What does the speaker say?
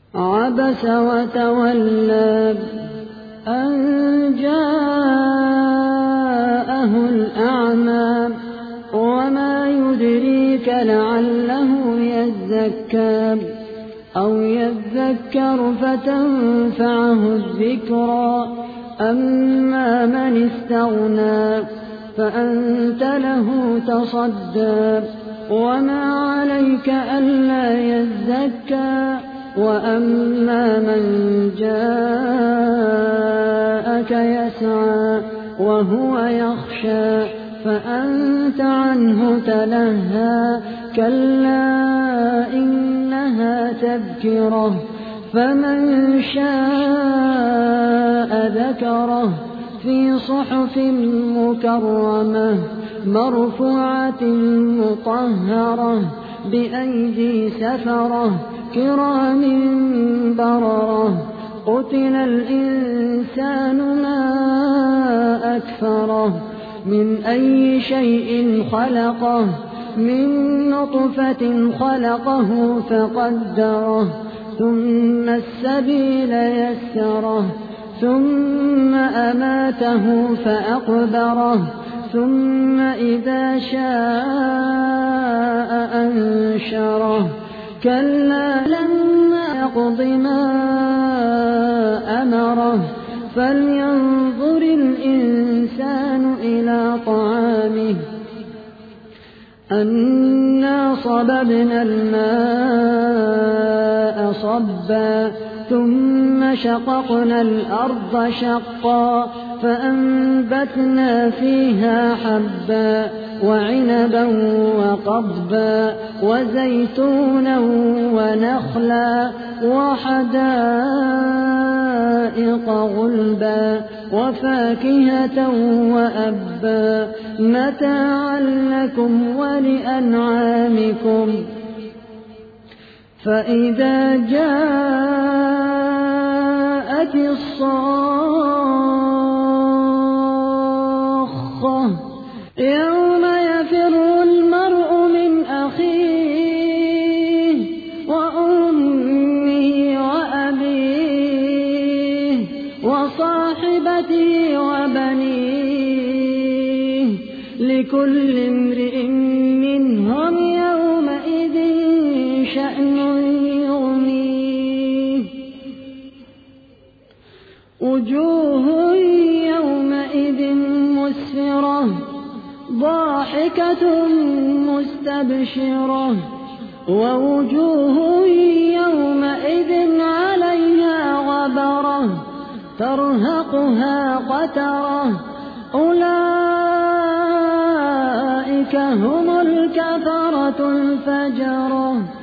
عبس وتولى أن جاءه الأعمى وما يدريك لعله يزكى أو يذكر فتنفعه الذكرى أما من استغنى فأنت له تصدى وما عليك ألا يزكى وأما من جاءك يسعى وهو يخشى فأنت عنه تلهى كلا إنها تذكرة فمن شاء ذكره في صحف مكرمة مرفوعة مطهرة بأيدي سفرة كرام بررة قتل الإنسان ما أكفره من أي شيء خلقه من نطفة خلقه فقدره ثم السبيل يسره ثم أماته فأقبره ثم إذا شاء أنشره كلا لما يقض ما أمره فلينظر الإنسان إلى طعامه أنا صببنا الماء صبا ثم شققنا الأرض شقا فأنبتنا فيها حبا وعنبا وقضبا وزيتونا ونخلا وحدائق غلبا وفاكهة وأبا متاعا لكم ولأنعامكم فإذا جاءت الصاخة يوم يفر المرء من أخيه وأمه وأبيه وصاحبته وبنيه لكل امرئ منهم يومئذ شأن يغنيه وجوه يومئذ مسفرة ضاحكة مستبشرة ووجوه يومئذ عليها غبرة ترهقها قترة أولئك هم الكفرة الفجرة.